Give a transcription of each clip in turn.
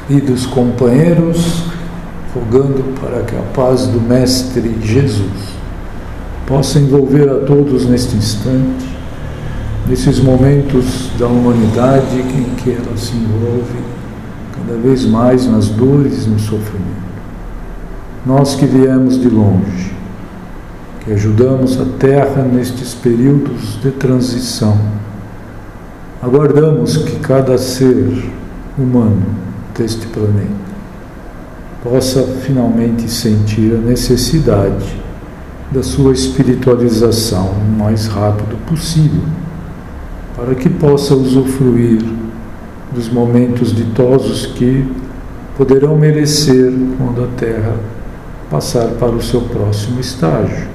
e dos companheiros, rogando para que a paz do Mestre Jesus possa envolver a todos neste instante, nesses momentos da humanidade em que ela se envolve cada vez mais nas dores e no sofrimento. Nós que viemos de longe, que ajudamos a Terra nestes períodos de transição, aguardamos que cada ser humano deste planeta possa finalmente sentir a necessidade da sua espiritualização o mais rápido possível, para que possa usufruir dos momentos ditosos que poderão merecer quando a Terra passar para o seu próximo estágio.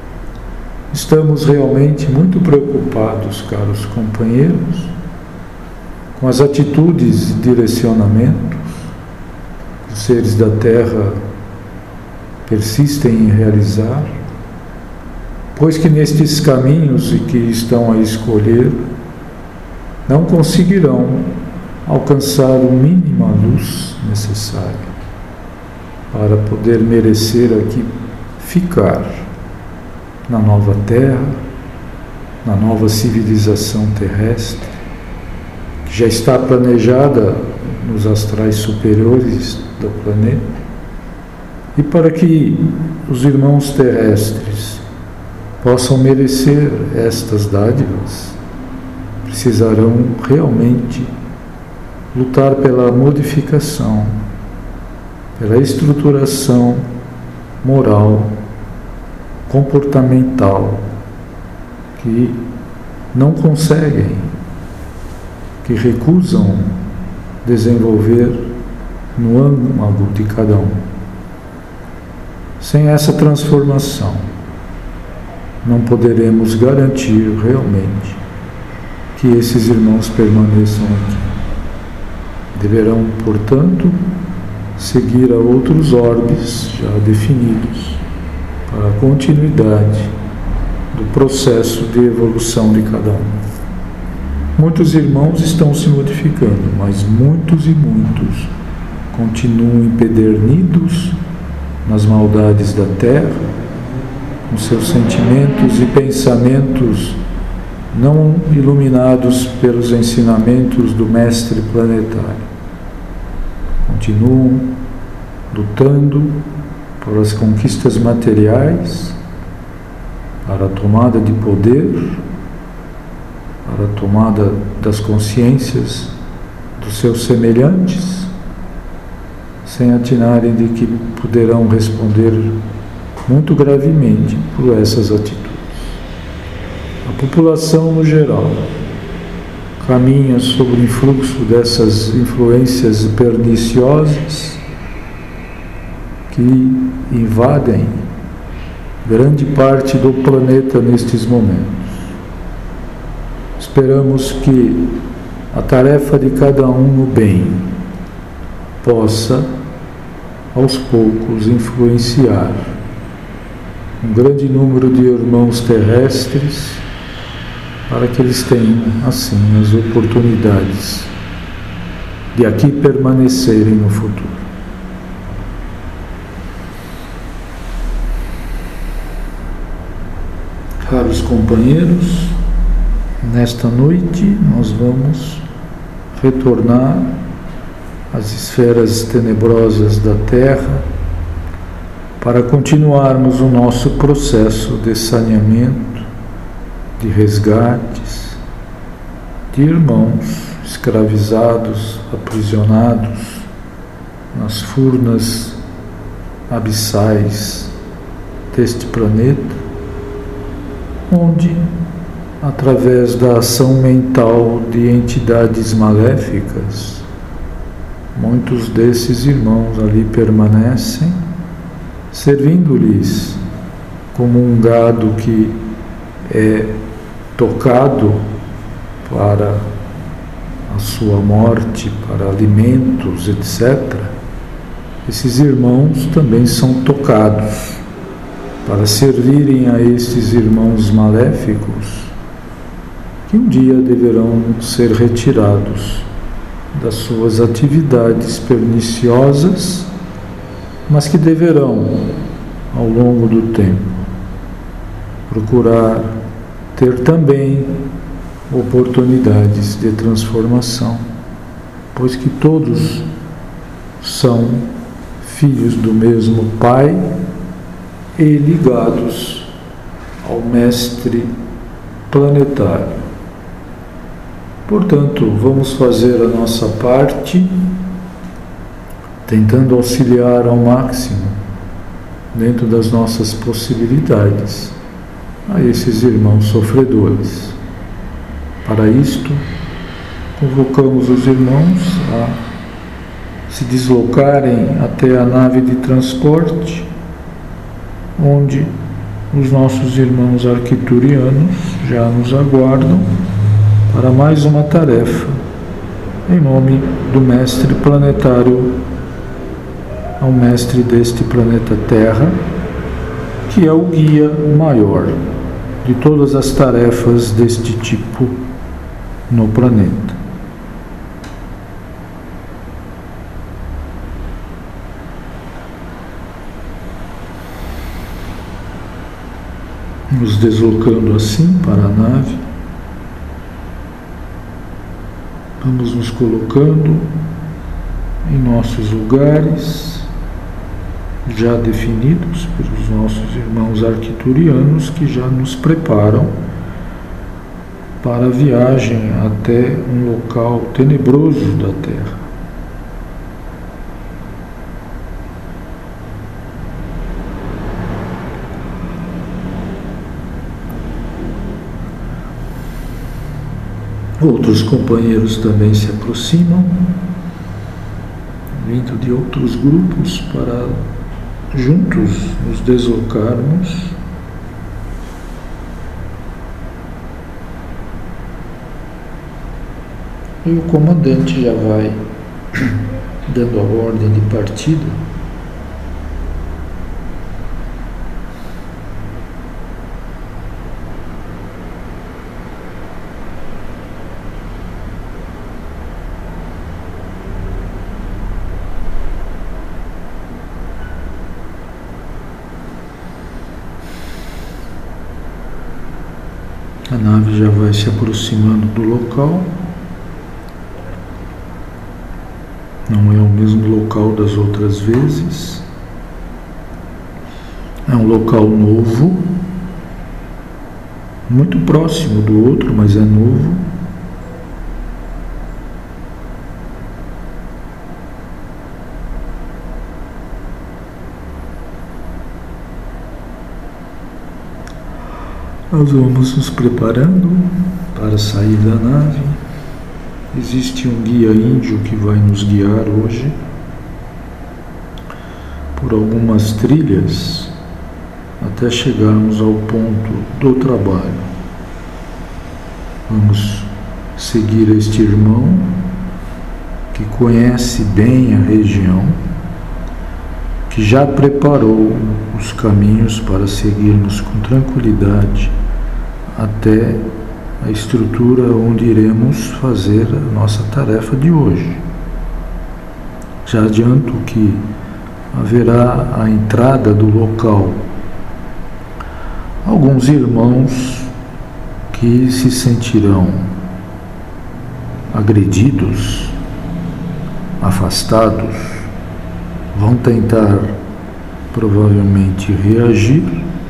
Estamos realmente muito preocupados, caros companheiros, com as atitudes e direcionamentos que os seres da Terra persistem em realizar, pois que nestes caminhos e que estão a escolher, não conseguirão alcançar a mínima luz necessária para poder merecer aqui ficar na nova Terra, na nova civilização terrestre, que já está planejada nos astrais superiores do planeta, e para que os irmãos terrestres possam merecer estas dádivas, precisarão realmente lutar pela modificação, pela estruturação moral, comportamental, que não conseguem, que recusam desenvolver no âmago de cada um. Sem essa transformação, não poderemos garantir realmente que esses irmãos permaneçam aqui. Deverão, portanto, seguir a outros orbes já definidos para a continuidade do processo de evolução de cada um. Muitos irmãos estão se modificando, mas muitos e muitos continuam empedernidos nas maldades da Terra, com seus sentimentos e pensamentos não iluminados pelos ensinamentos do Mestre Planetário. Continuam lutando por as conquistas materiais, para a tomada de poder, para a tomada das consciências dos seus semelhantes, sem atinarem de que poderão responder muito gravemente por essas atitudes. A população no geral caminha sob o influxo dessas influências perniciosas que invadem grande parte do planeta nestes momentos. Esperamos que a tarefa de cada um no bem possa, aos poucos, influenciar um grande número de irmãos terrestres para que eles tenham, assim, as oportunidades de aqui permanecerem no futuro. Caros companheiros, nesta noite nós vamos retornar às esferas tenebrosas da Terra para continuarmos o nosso processo de saneamento, de resgates, de irmãos escravizados, aprisionados nas furnas abissais deste planeta, onde, através da ação mental de entidades maléficas, muitos desses irmãos ali permanecem, servindo-lhes como um gado que é tocado para a sua morte, para alimentos, etc. Esses irmãos também são tocados para servirem a estes irmãos maléficos, que um dia deverão ser retirados das suas atividades perniciosas, mas que deverão, ao longo do tempo, procurar ter também oportunidades de transformação, pois que todos são filhos do mesmo Pai e ligados ao Mestre planetário. Portanto, vamos fazer a nossa parte, tentando auxiliar ao máximo, dentro das nossas possibilidades, a esses irmãos sofredores. Para isto, convocamos os irmãos a se deslocarem até a nave de transporte, onde os nossos irmãos arcturianos já nos aguardam para mais uma tarefa, em nome do Mestre planetário, ao Mestre deste planeta Terra, que é o guia maior de todas as tarefas deste tipo no planeta. Nos deslocando assim para a nave, vamos nos colocando em nossos lugares, já definidos pelos nossos irmãos arcturianos, que já nos preparam para a viagem até um local tenebroso da Terra. Outros companheiros também se aproximam, vindo de outros grupos, para juntos nos deslocarmos e o comandante já vai dando a ordem de partida. A nave já vai se aproximando do local. Não é o mesmo local das outras vezes. É um local novo, muito próximo do outro, mas é novo. Nós vamos nos preparando para sair da nave. Existe um guia índio que vai nos guiar hoje por algumas trilhas até chegarmos ao ponto do trabalho. Vamos seguir este irmão que conhece bem a região, que já preparou os caminhos para seguirmos com tranquilidade até a estrutura onde iremos fazer a nossa tarefa de hoje. Já adianto que haverá a entrada do local alguns irmãos que se sentirão agredidos, afastados, vão tentar provavelmente reagir,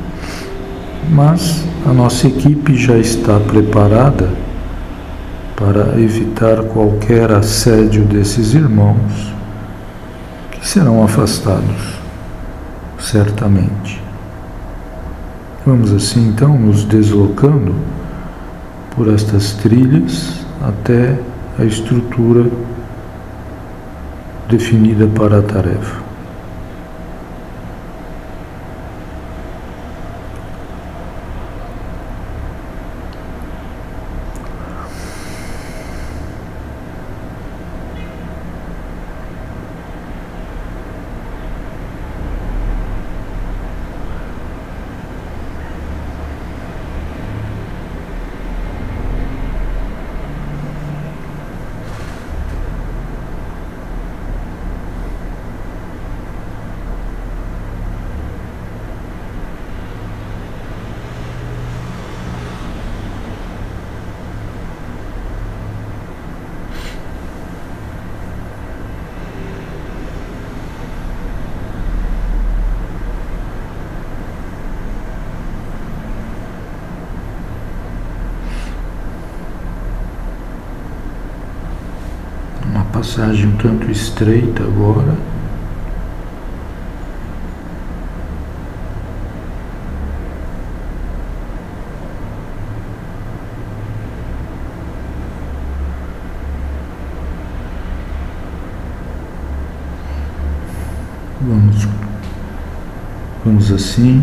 mas a nossa equipe já está preparada para evitar qualquer assédio desses irmãos, que serão afastados, certamente. Vamos assim então nos deslocando por estas trilhas até a estrutura definida para a tarefa. passagem um tanto estreita agora. Vamos assim,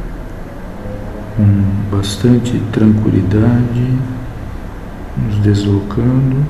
com bastante tranquilidade, nos deslocando.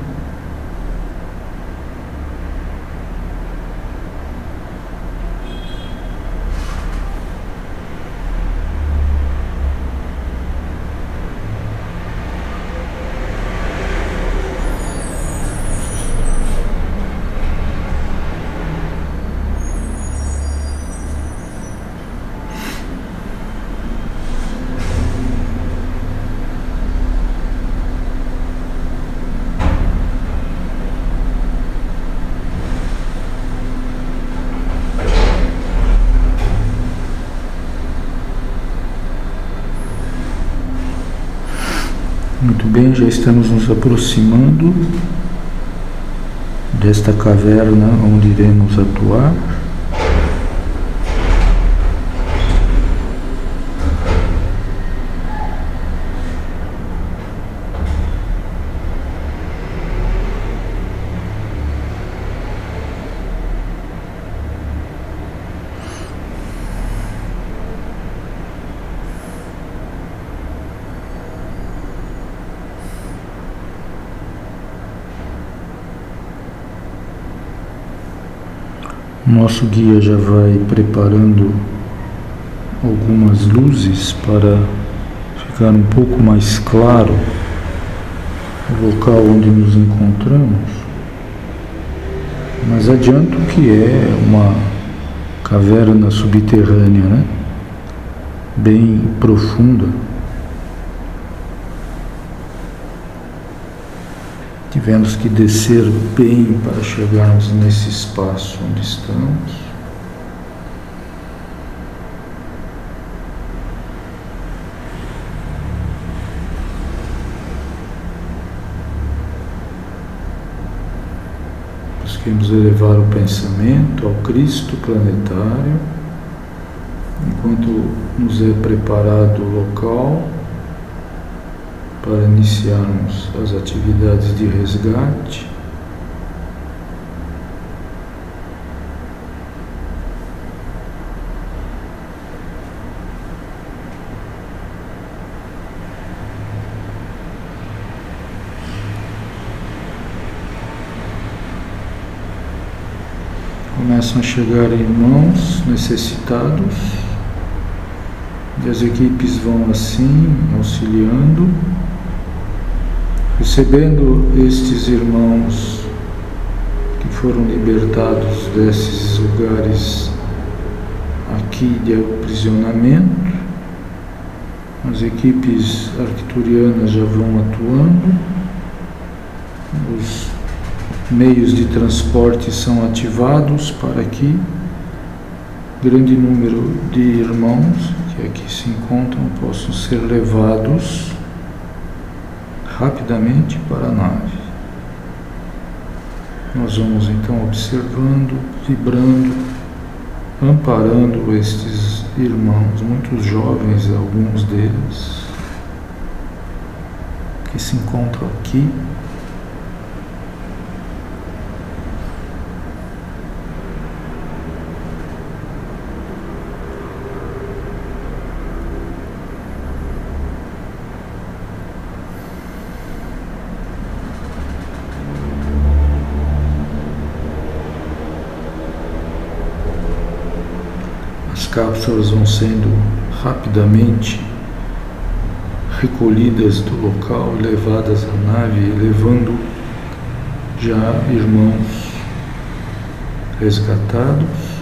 Muito bem, já estamos nos aproximando desta caverna onde iremos atuar. Nosso guia já vai preparando algumas luzes para ficar um pouco mais claro o local onde nos encontramos, mas adianto que é uma caverna subterrânea, né? Bem profunda. Tivemos que descer bem para chegarmos nesse espaço onde estamos. Busquemos elevar o pensamento ao Cristo planetário, enquanto nos é preparado o local para iniciarmos as atividades de resgate. Começam a chegar irmãos necessitados e as equipes vão assim auxiliando, recebendo estes irmãos que foram libertados desses lugares aqui de aprisionamento. As equipes arcturianas já vão atuando, os meios de transporte são ativados para que grande número de irmãos que aqui se encontram possam ser levados rapidamente para a nave. Nós vamos então observando, vibrando, amparando estes irmãos, muitos jovens, alguns deles, que se encontram aqui. As cápsulas vão sendo rapidamente recolhidas do local, levadas à nave, levando já irmãos resgatados.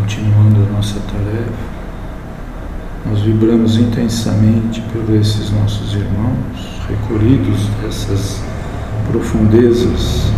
continuando a nossa tarefa, nós vibramos intensamente por esses nossos irmãos, recolhidos dessas profundezas.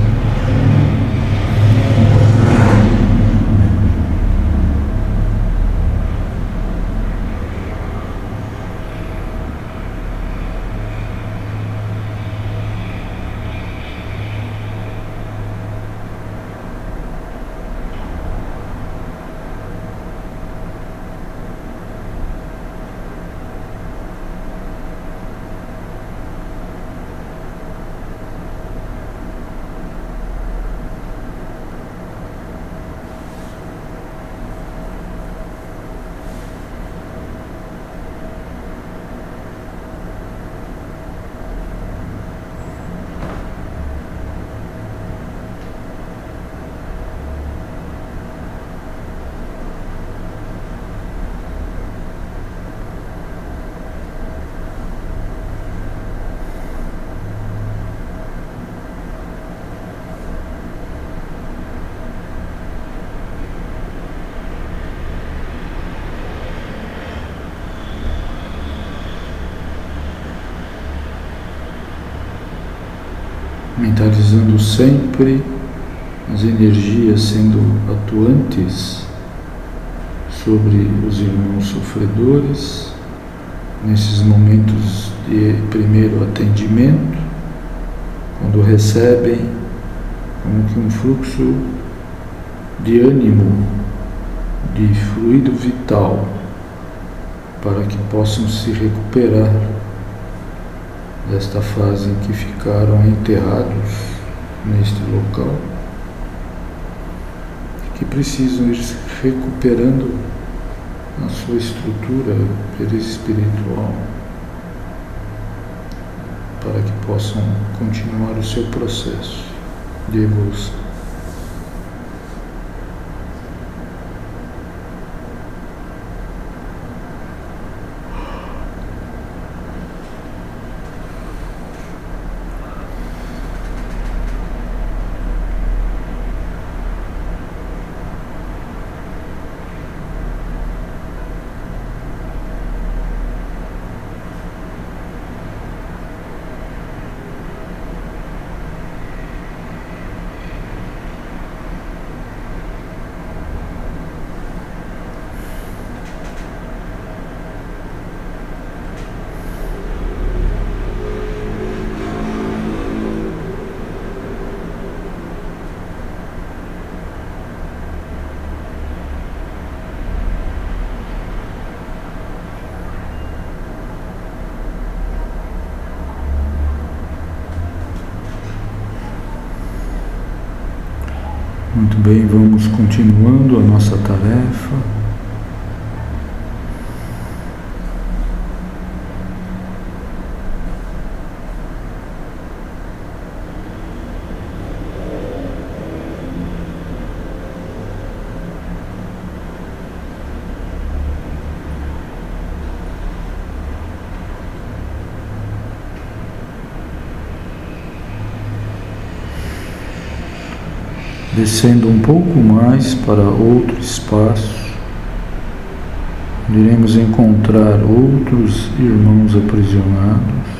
Mentalizando sempre as energias sendo atuantes sobre os irmãos sofredores, nesses momentos de primeiro atendimento, quando recebem como que um fluxo de ânimo, de fluido vital, para que possam se recuperar desta fase em que ficaram enterrados neste local, que precisam ir se recuperando a sua estrutura perispiritual para que possam continuar o seu processo de evolução. Muito bem, vamos continuando a nossa tarefa. Descendo um pouco mais para outro espaço, iremos encontrar outros irmãos aprisionados.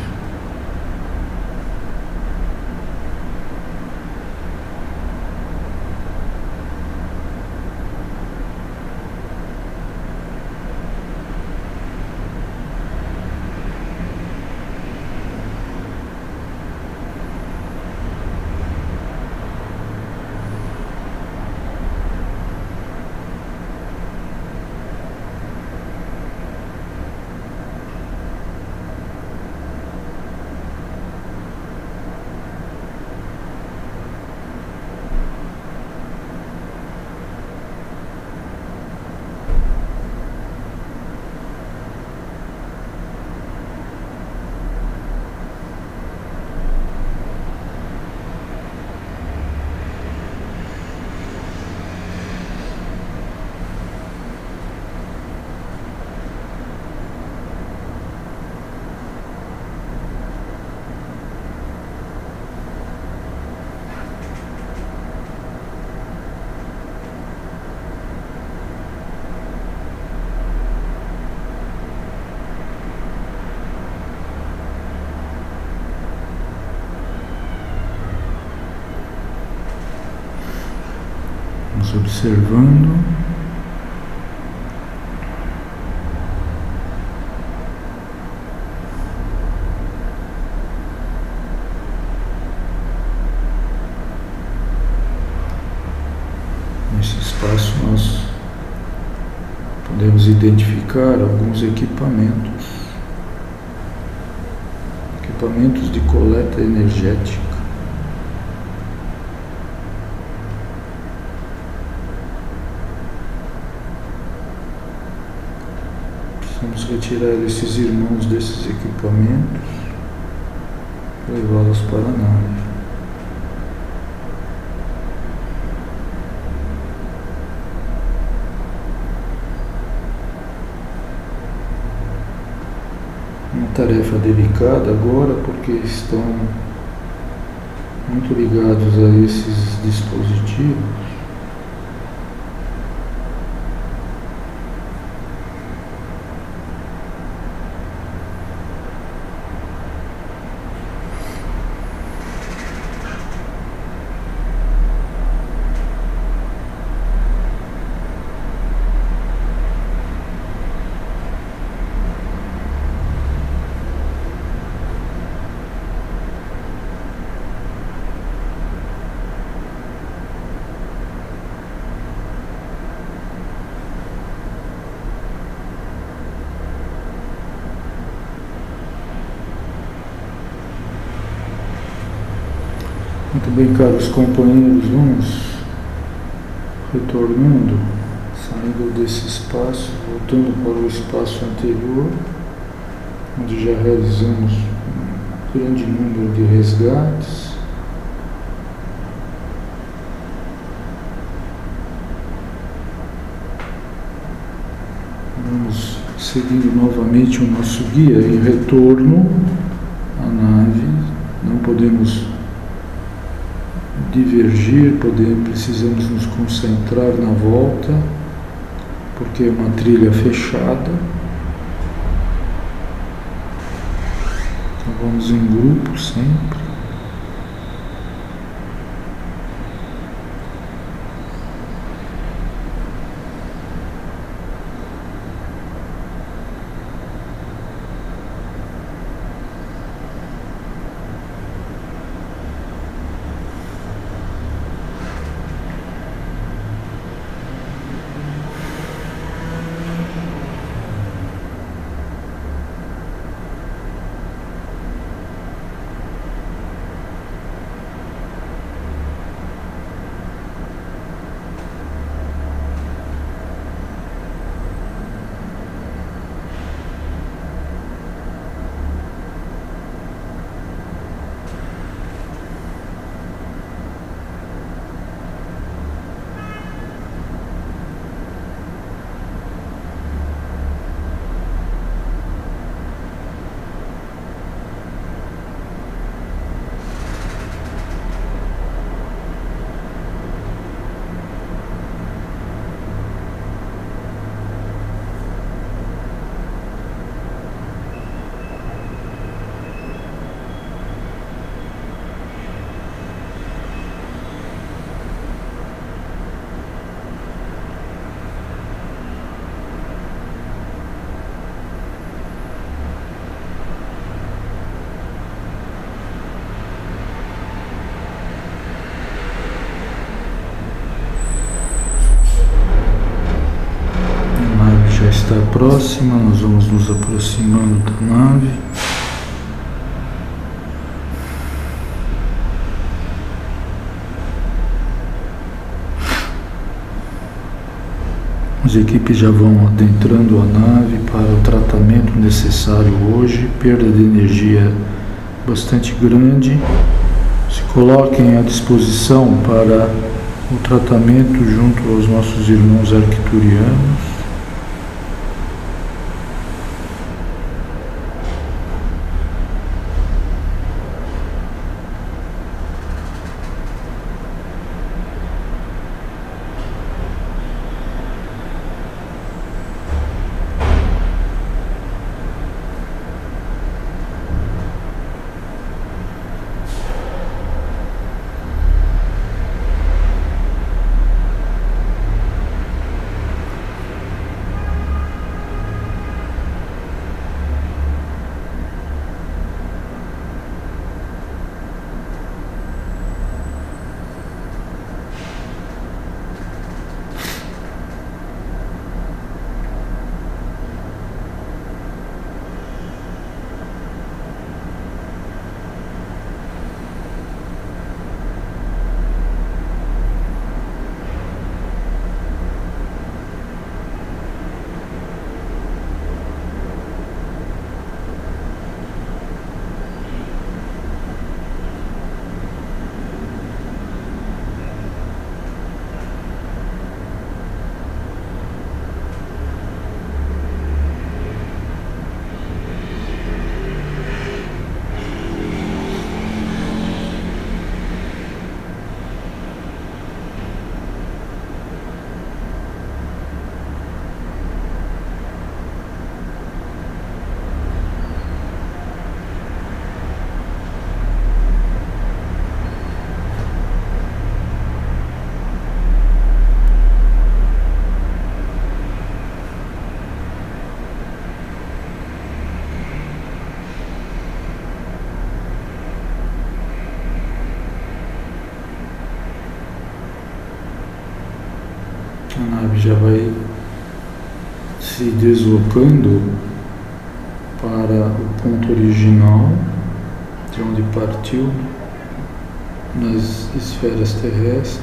Vamos observando. Nesse espaço nós podemos identificar alguns equipamentos de coleta energética. Precisamos retirar esses irmãos desses equipamentos e levá-los para a nave. Uma tarefa delicada agora, porque estão muito ligados a esses dispositivos. Muito bem, caros companheiros, vamos retornando, saindo desse espaço, voltando para o espaço anterior, onde já realizamos um grande número de resgates. Vamos seguindo novamente o nosso guia em retorno à nave. Não podemos divergir, precisamos nos concentrar na volta, porque é uma trilha fechada. Então vamos em grupo sempre. Está próxima, nós vamos nos aproximando da nave. As equipes já vão adentrando a nave para o tratamento necessário hoje, perda de energia bastante grande. Se coloquem à disposição para o tratamento junto aos nossos irmãos arcturianos. já vai se deslocando para o ponto original, de onde partiu, nas esferas terrestres.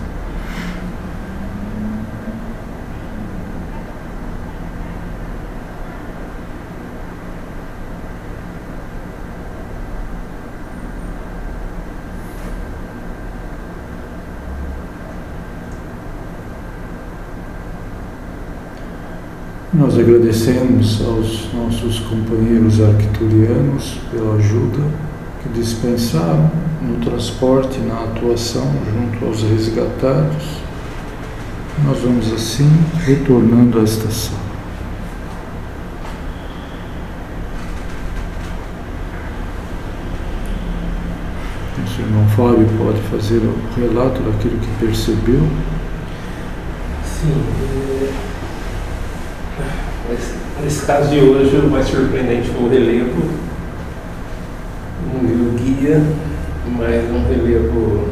Nós agradecemos aos nossos companheiros arcturianos pela ajuda que dispensaram no transporte, na atuação junto aos resgatados. Nós vamos assim retornando à estação. Nosso irmão Fábio pode fazer o relato daquilo que percebeu. Sim. Nesse caso de hoje, o mais surpreendente foi o relevo. Não viu guia, mas um relevo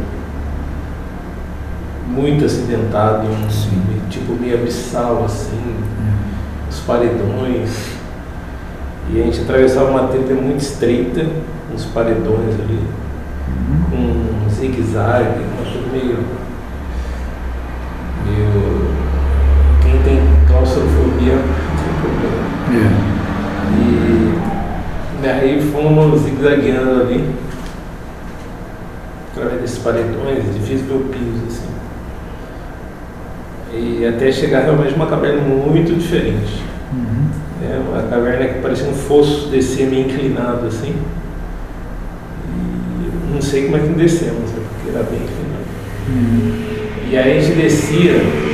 muito acidentado, tipo meio abissal, assim, os paredões. E a gente atravessava uma trilha muito estreita, uns paredões ali, com um zigue-zague, uma coisa meio. Quem tem claustrofobia. E aí fomos zigue-zagueando ali, através desses paredões, é difícil ver o piso assim. E até chegar realmente uma caverna muito diferente. Uma caverna que parecia um fosso, descer meio inclinado assim. E não sei como é que descemos, porque era bem inclinado. E aí a gente descia.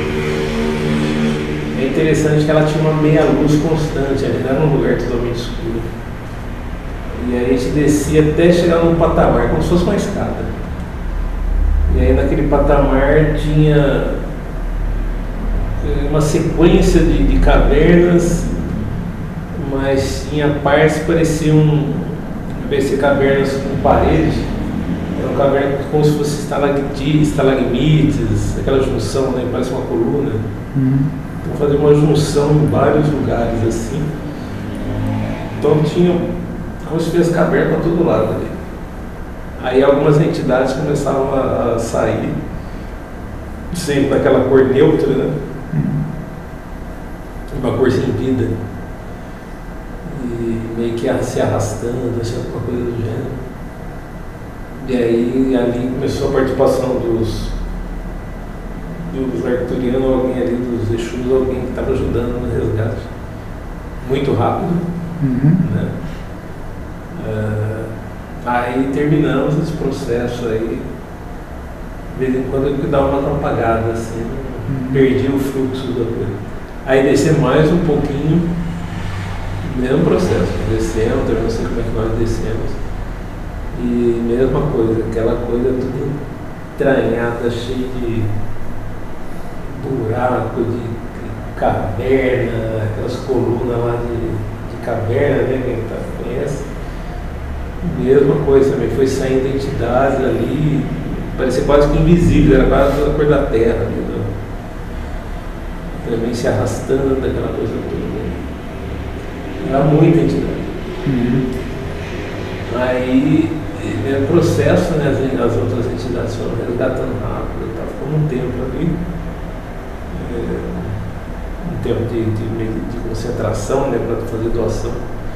É interessante que ela tinha uma meia luz constante, ali não era um lugar totalmente escuro. E aí a gente descia até chegar num patamar, como se fosse uma escada. E aí naquele patamar tinha uma sequência de cavernas, mas tinha partes que pareciam, ao invés de ser cavernas com parede, eram cavernas como se fosse estalagmites, aquela junção, né, parece uma coluna. Então fazer uma junção em vários lugares assim. Então tinha como se tivesse caverna para todo lado ali. Aí algumas entidades começavam a sair, sempre naquela cor neutra, né? Uma cor sem vida. E meio que se arrastando, assim, alguma coisa do gênero. E aí ali começou a participação dos arcturianos, alguém ali dos Exus, alguém que estava ajudando no resgate. Muito rápido. Né? Aí terminamos esse processo aí. De vez em quando eu dava uma atrapalhada, assim, perdi o fluxo da coisa. Aí descer mais um pouquinho, mesmo processo, descemos, eu não sei como é que nós descemos. E mesma coisa, aquela coisa tudo entranhada, cheia de buraco, de caverna, aquelas colunas lá de caverna, né, quem conhece. Mesma coisa também, foi saindo entidades ali, parecia quase que invisível, era quase a cor da terra ali, né? Também se arrastando daquela coisa toda. Era muita entidade. Aí, no processo, né, as outras entidades foram resgatando rápido, ficou um tempo ali. Um tempo de concentração, né, para fazer doação.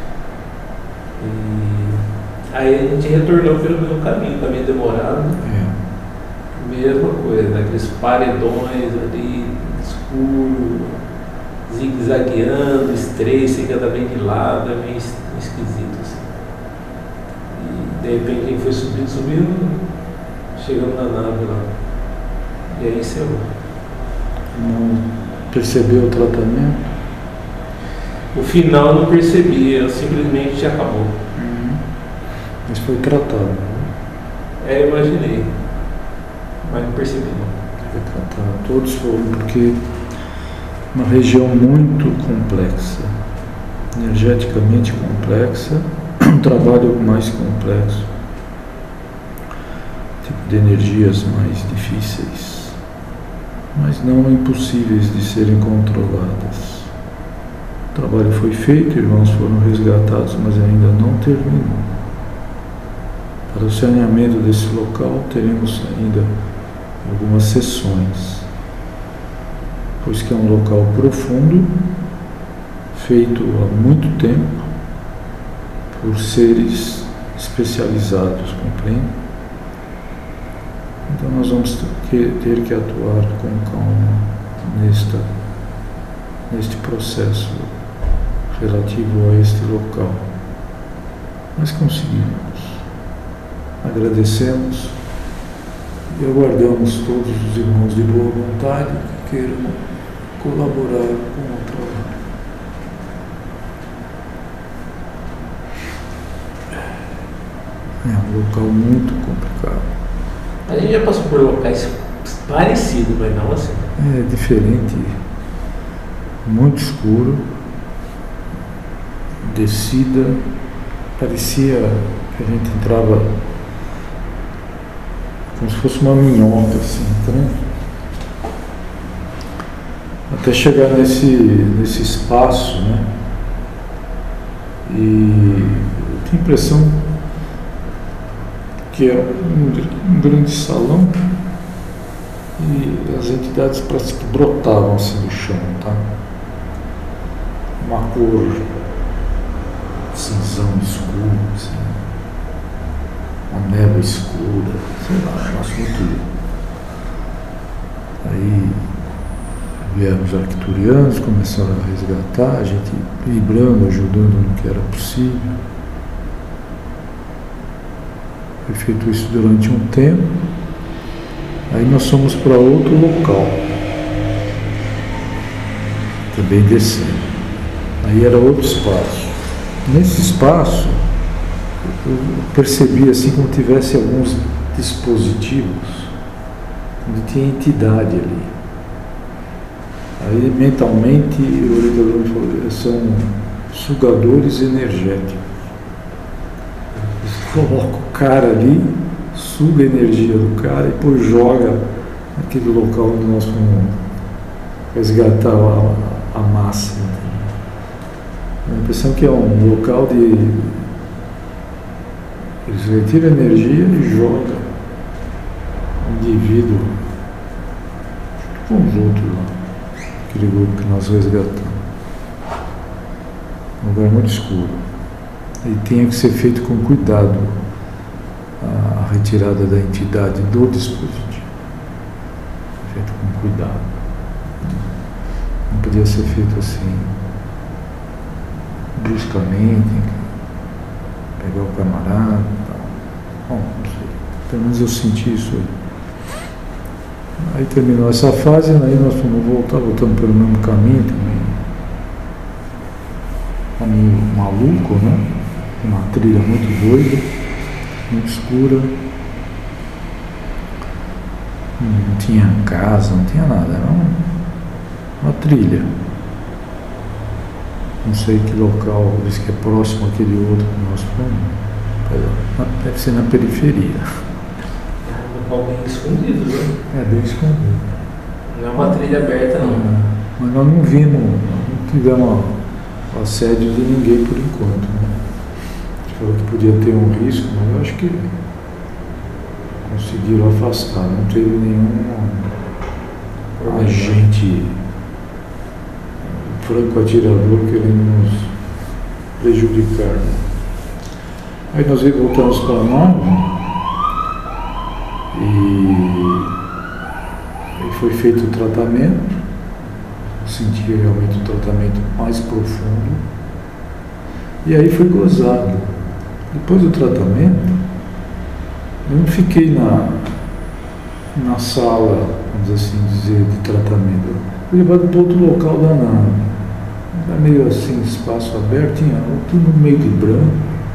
E aí a gente retornou pelo mesmo caminho demorado. Mesma coisa, aqueles paredões ali, escuro, zigue-zagueando, estreito, sem cada bem de lado, é meio esquisito assim. E de repente a gente foi subindo, chegamos na nave lá. E aí encerrou. Não percebeu o tratamento? O final não percebi, eu simplesmente acabou. Mas foi tratado. Eu imaginei, mas não percebi não. Foi tratado. Todos foram, porque uma região muito complexa, energeticamente complexa, um trabalho mais complexo, tipo de energias mais difíceis. mas não impossíveis de serem controladas. O trabalho foi feito, irmãos foram resgatados, mas ainda não terminou. Para o saneamento desse local, teremos ainda algumas sessões, pois que é um local profundo, feito há muito tempo, por seres especializados, compreende? Então nós vamos ter que atuar com calma neste processo relativo a este local. Mas conseguimos. Agradecemos e aguardamos todos os irmãos de boa vontade que queiram colaborar com o trabalho. É um local muito complicado. A gente já passou por locais parecidos, mas não assim. É diferente, muito escuro, descida, parecia que a gente entrava como se fosse uma minhoca, assim, né? Até chegar nesse espaço, né? E eu tenho a impressão que era um grande salão e as entidades parece que brotavam assim do chão, tá? Uma cor cinzão escuro, assim, uma névoa escura, sei lá, um negócio muito. Aí vieram os arcturianos, começaram a resgatar, a gente vibrando, ajudando no que era possível. Foi feito isso durante um tempo. Aí nós fomos para outro local, também descendo. Aí era outro espaço. Nesse espaço, eu percebi assim como tivesse alguns dispositivos, onde tinha entidade ali. Aí mentalmente o orientador me falou, são sugadores energéticos. Coloca o cara ali, suga a energia do cara e depois joga naquele local onde nós vamos resgatar a massa. A impressão que é um local de... Eles retiram a energia e jogam o indivíduo, conjunto lá, aquele grupo que nós resgatamos. Um lugar muito escuro. E tinha que ser feito com cuidado a retirada da entidade do dispositivo. Feito com cuidado. Não podia ser feito assim, bruscamente, pegar o camarada e tal. Bom, não sei. Pelo menos eu senti isso aí. Aí terminou essa fase, aí nós fomos voltando pelo mesmo caminho também. Caminho maluco, né? Uma trilha muito doida, muito escura. Não tinha casa, não tinha nada, era uma trilha. Não sei que local, diz que é próximo àquele outro que nós fomos. Deve ser na periferia. É um local bem escondido, né? É, bem escondido. Não é uma trilha aberta, não. Mas nós não vimos, não tivemos assédio de ninguém por enquanto, né? Falou que podia ter um risco, mas eu acho que conseguiram afastar, não teve nenhum agente franco atirador querendo nos prejudicar. Né? Aí nós voltamos para a nave e aí foi feito o tratamento, senti realmente o tratamento mais profundo e aí foi gozado. Depois do tratamento, eu não fiquei na sala, vamos assim dizer, de tratamento. Fui levado para outro local da nave. Era meio assim, espaço aberto, tinha tudo meio de branco.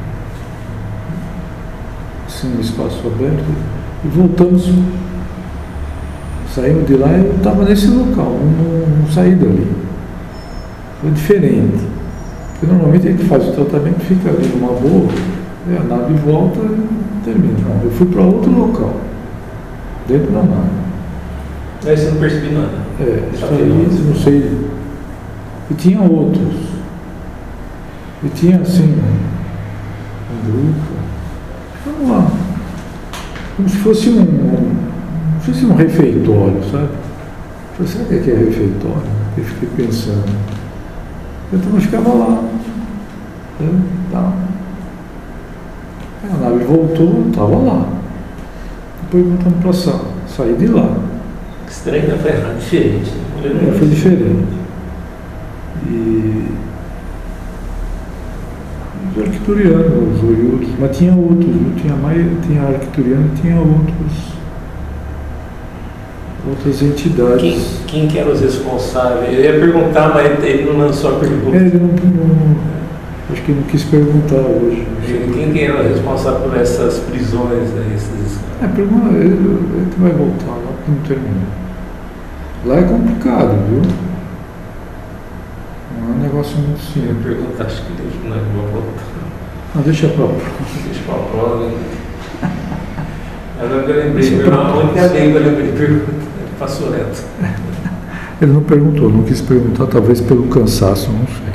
Assim, um espaço aberto. E voltamos, saímos de lá e eu estava nesse local, não saí dali. Foi diferente. Porque normalmente a gente faz o tratamento, fica ali numa boa. A nave volta e termina. Não, eu fui para outro local, dentro da nave. Aí você não percebeu nada? Isso aí, não sei. E tinha outros. E tinha assim, um grupo. Vamos lá. Como se fosse um refeitório, sabe? Eu falei, sabe o que é refeitório? Eu fiquei pensando. Então eu ficava lá. Tá. A nave voltou, estava lá. Depois voltamos para a sala. Saí de lá. Que estranho, né? Foi diferente. Foi diferente. E os arcturianos, os oiudos, mas tinha outros, viu? Tinha arcturiano e tinha outras entidades. Quem que eram os responsáveis? Eu ia perguntar, mas ele não lançou a pergunta. Ele não acho que não quis perguntar hoje. Quem que era o responsável por essas prisões? Ele vai voltar lá porque não terminou. Lá é complicado, viu? Não é um negócio muito simples. Eu ia perguntar, acho que não vou voltar. Não, deixa pra próxima. Deixa pra próxima. Agora que eu lembrei, a única vez que eu lembrei de pergunta, passou reto. Ele não perguntou, não quis perguntar, talvez pelo cansaço, não sei.